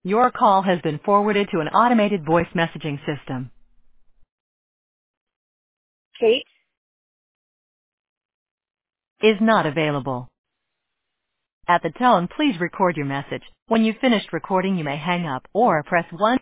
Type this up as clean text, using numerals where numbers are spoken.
Your call has been forwarded to an automated voice messaging system. Kate? Is not available. At the tone, please record your message. When you've finished recording, you may hang up or press 1.